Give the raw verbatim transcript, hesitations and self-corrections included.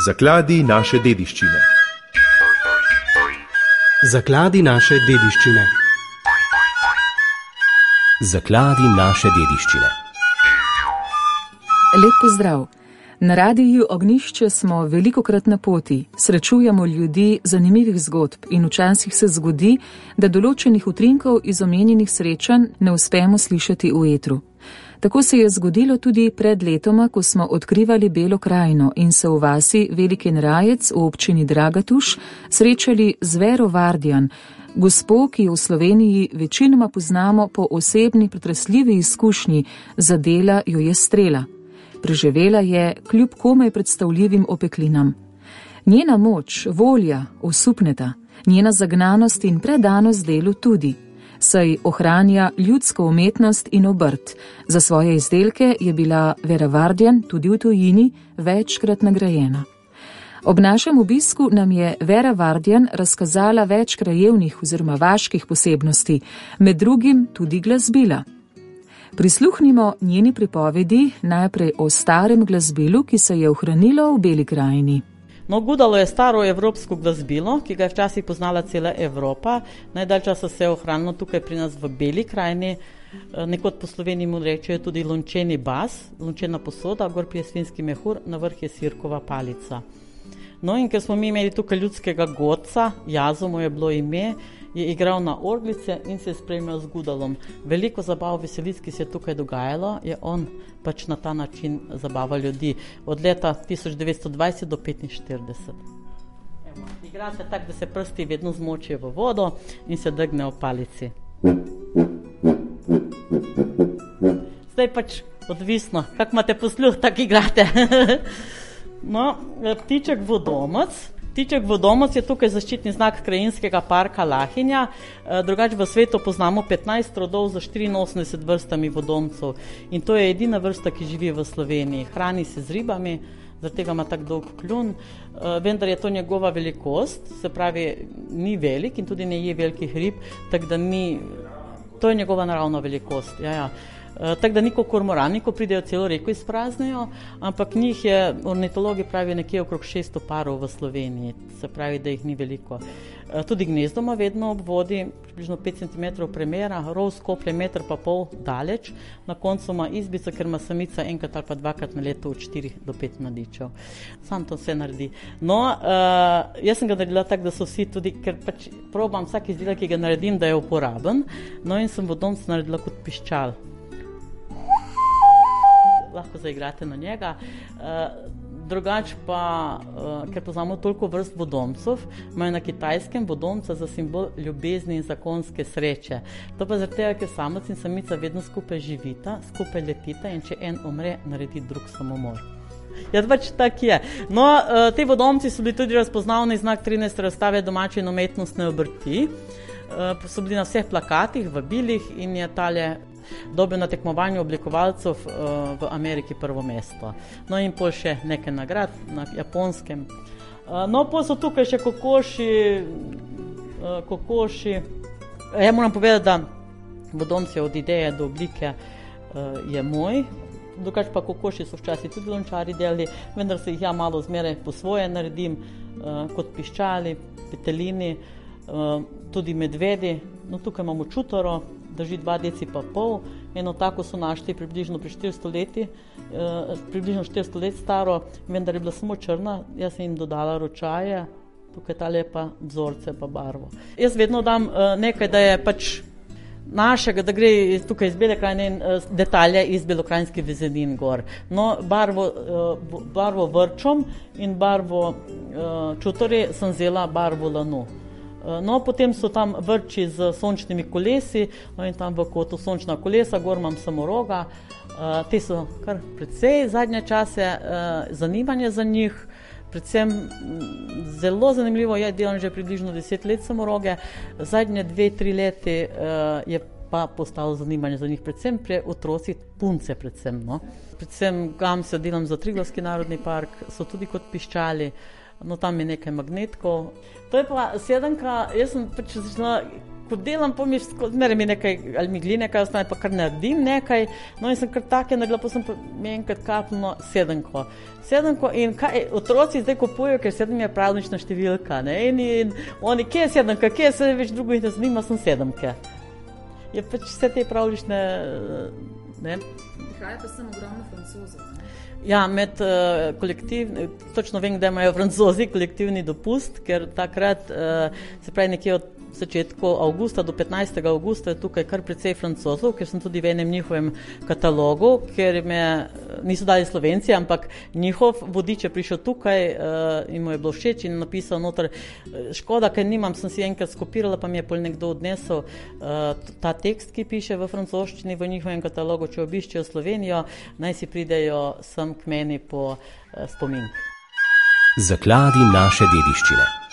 Zakladi naše dediščine. Zakladi naše dediščine. Zakladi naše dediščine. Lep pozdrav. Na radiju Ognjišče smo velikokrat na poti, srečujemo ljudi zanimivih zgodb in včasih se zgodi, da določenih utrinkov iz omenjenih srečanj ne uspemo slišati v etru. Tako se je zgodilo tudi pred letoma, ko smo odkrivali Belo krajino in se v vasi Veliki Rajec v občini Dragatuš srečali z Vero Vardjan, gospo, ki jo v Sloveniji večinoma poznamo po osebni pretresljivi izkušnji, zadela jo je strela. Preživela je kljub komaj predstavljivim opeklinam. Njena moč, volja, osupneta, njena zagnanost in predanost delu tudi, saj ohranja ljudsko umetnost in obrt. Za svoje izdelke je bila Vera Vardjan tudi v tujini večkrat nagrajena. Ob našem obisku nam je Vera Vardjan razkazala več krajevnih oziroma vaških posebnosti, med drugim tudi glasbila. Prisluhnimo njeni pripovedi najprej o starem glasbilu, ki se je ohranilo v Beli krajini. No, Gudalo je staro evropsko glasbilo, ki ga je včasih poznala cela Evropa. Najdalj časa se je ohranilo tukaj pri nas v Beli krajini. Nekod po Sloveniji mu rečejo tudi lončeni bas, lončena posoda, gor pri je svinjski mehur, na vrh je sirkova palica. No, in ker smo mi imeli tukaj ljudskega godca, Jazo mu je bilo ime, je igral na orglice in se je spremljal z Gudalom. Veliko zabav, veselic, ki se je tukaj dogajalo, je on pač na ta način zabaval ljudi. Od leta tisoč devetsto dvajset do petinštirideset. Evo, igra se tako, da se prsti vedno zmočijo v vodo in se drgne v palici. Zdaj pač odvisno, kak imate posluh, tak igrate. No, ptiček vodomec. Ptiček vodomec je tukaj zaščitni znak krajinskega parka Lahinja. Drugač v svetu poznamo petnajst rodov za štiriinosemdeset vrstami vodomcev. In to je edina vrsta, ki živi v Sloveniji. Hrani se z ribami, zaradi tega ima tak dolg kljun. Vendar je to njegova velikost, se pravi, ni velik in tudi ne je velikih rib, tako da ni, to je njegova naravna velikost. Ja, ja. Tako da niko kormorani, ko pridejo celo reko izpraznejo, ampak njih je, ornitologi pravijo, nekje okrog šeststo parov v Sloveniji, se pravi, da jih ni veliko. Tudi gnezdo ima vedno ob vodi, približno pet centimetrov premera, rov skoplje meter pa pol daleč, na koncu ima izbico, ker ima samica enkrat ali pa dvakrat na leto od štirih do pet mladičev. Sam to vse naredi. No, uh, jaz sem ga naredila tako, da so vsi tudi, ker pač probam vsak izdelek, ki ga naredim, da je uporaben, no in sem vodomc naredila kot piščal. Lahko zaigrate na njega. Drugač pa, ker poznamo toliko vrst vodomcev, imajo na Kitajskem vodomca za simbol ljubezni in zakonske sreče. To pa zaradi tega, ker samec in samica vedno skupaj živita, skupaj letita in če en umre, naredi drug samomor. Ja, pač tak je. No, te vodomci so bili tudi razpoznavni znak trinajste razstave domače in umetnostne obrti. So bili na vseh plakatih, vabilih in je tale dobil na tekmovanju oblikovalcev uh, v Ameriki prvo mesto. No in pol še nekaj nagrad na Japonskem. Uh, no, pol so tukaj še kokoši, uh, kokoši. Ja moram povedati, da vodomce od ideje do oblike uh, je moj. Drugač pa kokoši so včasih tudi lončari delali, vendar se jih ja malo zmeraj po svoje naredim, uh, kot piščali, petelini, uh, tudi medvedi. No, tukaj imamo čutoro, drži dva deci pa pol, eno tako so našli približno pri štiristo leti, eh, približno štiristo let staro, vendar je bila samo črna, jaz sem jim dodala ročaje, tukaj tale pa vzorce pa barvo. Jaz vedno dam eh, nekaj, da je pač našega, da gre tukaj iz Bele krajine in eh, detalje iz belokranjskih vezenin gor. No, barvo, eh, barvo vrčom in barvo eh, čutore sem vzela barvo lanu. No, potem so tam vrči z sončnimi kolesi, no in tam v kotu sončna kolesa, gor imam samoroga. Uh, te so kar precej zadnje čase, uh, zanimanje za njih, predvsem zelo zanimivo je, delam že približno deset let samoroge, zadnje dve, tri leti uh, je pa postalo zanimanje za njih, predvsem pri otroci, punce predvsem, no. Predvsem gamse delam za Triglavski narodni park, so tudi kot piščali. No, tam je nekaj magnetkov. To je pa sedemka, jaz sem pač začela ko delam, pa mi zmeraj mi nekaj, ali mi gli nekaj ostane, pa kar naredim nekaj, no in sem kar take nagla, pa sem pa mi enkrat kapno sedemko. Sedemko in kaj, otroci zdaj kupujejo, ker sedem je pravlična številka, ne, in, in oni, kje je sedemka, kje je se več drugo jih ne zanima, sem sedemke. Je pač vse te pravlične, ne. Prihaja pa sem ogromno Francozov, ne? Ja, med uh, kolektiv, točno vem, da imajo Francozi kolektivni dopust, ker takrat, uh, se pravi nekje od začetku avgusta do petnajstega avgusta je tukaj kar precej Francozov, ker sem tudi v enem njihovem katalogu, ker me niso dali Slovenci, ampak njihov vodič je prišel tukaj uh, in mu je bilo všeč in napisal noter, škoda, ker nimam, sem si enkrat skopirala, pa mi je pol nekdo odnesel uh, ta tekst, ki piše v francoščini v njihovem katalogu, če obiščejo Slovenijo, naj si pridejo sem k meni po uh, spomin. Zakladi naše dediščine.